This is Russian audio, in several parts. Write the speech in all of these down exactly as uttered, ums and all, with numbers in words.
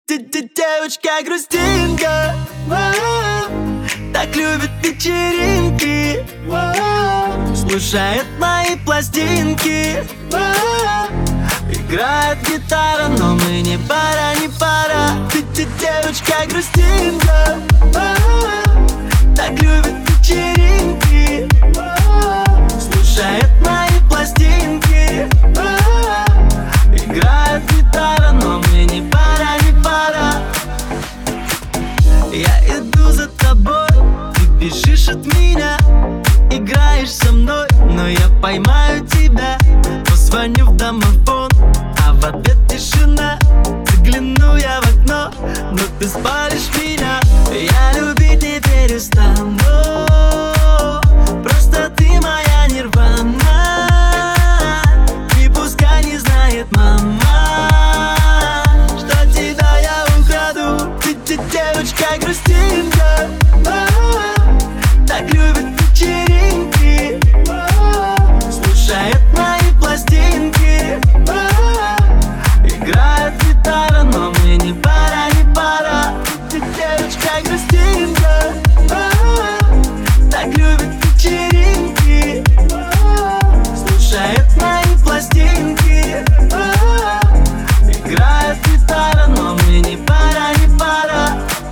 Ты, ты девочка-грустинка, так любит вечеринки, слушает мои пластинки, играет гитара, но мы не пара, не пара. Ты, ты девочка-грустинка, так любит вечеринки, слушает мои пластинки, играет гитара, но мы не пара, не пара. Я иду за тобой, ты бежишь от меня, играешь со мной, но я поймаю тебя. Позвоню в домофон, а в ответ тишина. Загляну я в окно, но ты спалишь меня. Я любить не перестану, просто ты моя нирвана. И пускай не знает мама, что тебя я украду. Ты, ты девочка-грустинка, так любит вечеринки, слушает мои пластинки, играет гитара, но мы не пара, не пара. Ты девочка-грустинка, так любит вечеринки, слушает мои пластинки, играет гитара, но мы не пара, не пара.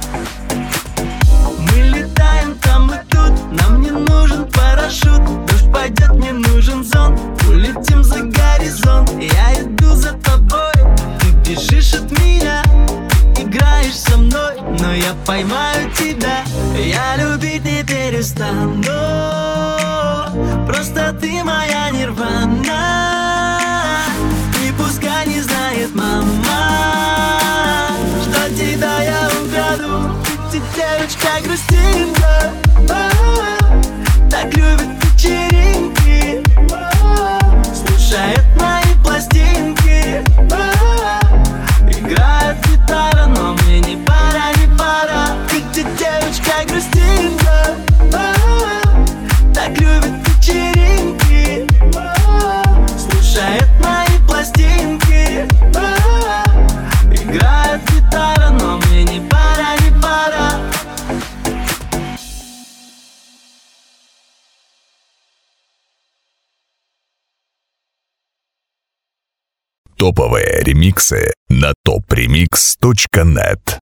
Мы летаем там и тут, нам не нужен парашют. Дождь пойдет, мне нужен зонт, улетим за горизонт. Я иду за тобой, ты бежишь от меня, играешь со мной, но я поймаю тебя. Я любить не перестану, просто ты моя нирвана. И пускай не знает мама, что тебя я украду. Ты, ты девочка-грустинка, так любит вечеринки, слушает мои пластинки, играет гитара, но мы не пара, не пара. Ты, ты девочка-грустинка, так любит вечеринки, слушает мои пластинки, играет гитара, но мы не пара, не пара. Топовые ремиксы на топ ремикс точка нет.